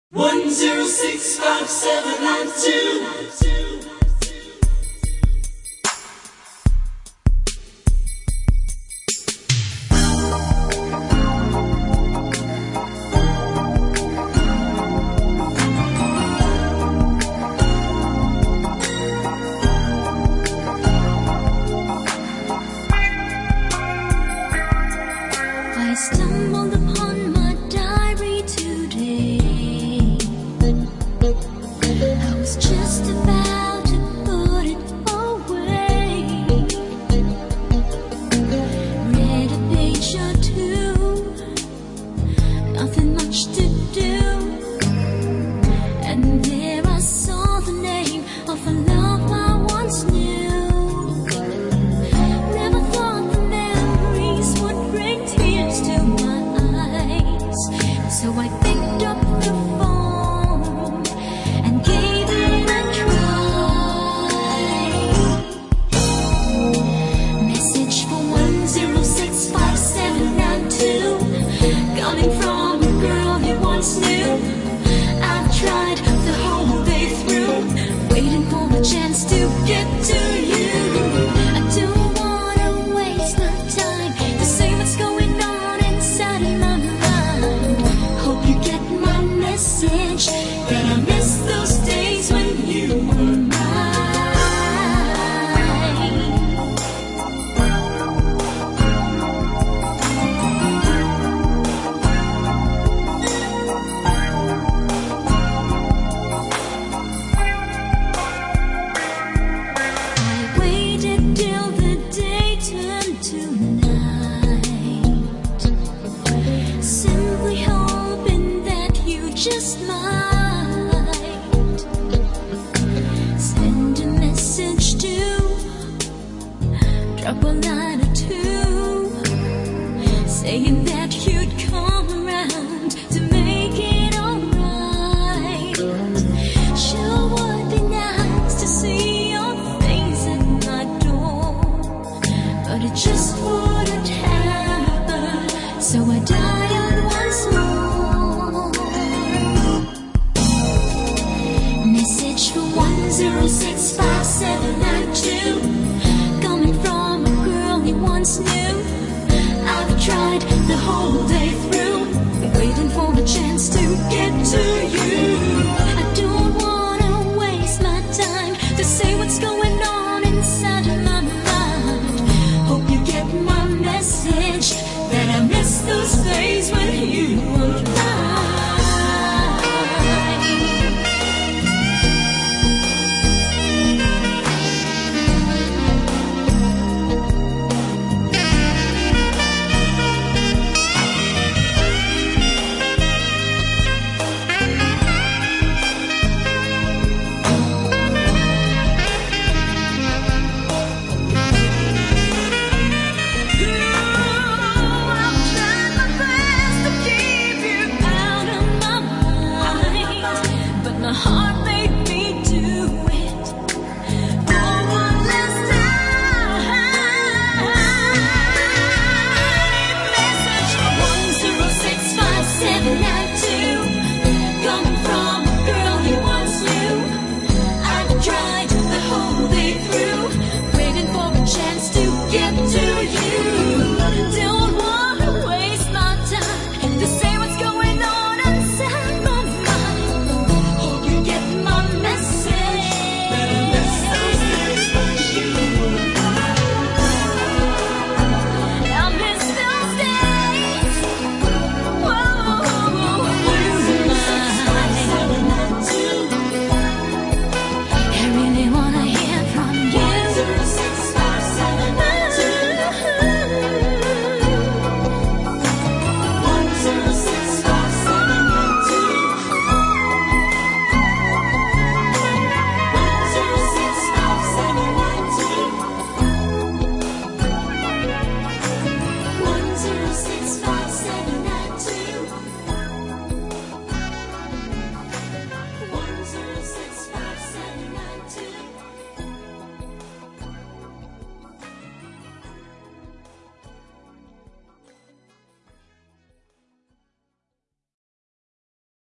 1065792. I stumbled upon my diary today. I was just about to put it away. Read a page or two, nothing much to do, and there I saw the name of a love I once knew. Never thought the memories would bring tears to my eyes, so I picked up the phone and gave it a try. Message for 1065792, coming from a girl you once knew. I've tried the whole day through, waiting for a chance to get to you. I don't wanna waste my time to say what's going on inside of my mind. Hope you get my message, that I miss those days when you were mine. I waited till the day turned to night, simply hoping that you just might send a message to, drop a line or two, saying that you'd come around to make it alright. Sure would be nice to see your face at my door, but it just wouldn't happen, so I dialed once more. Message for 1065792, coming from a girl you once knew. I've tried the whole day through, waiting for a chance to get to you.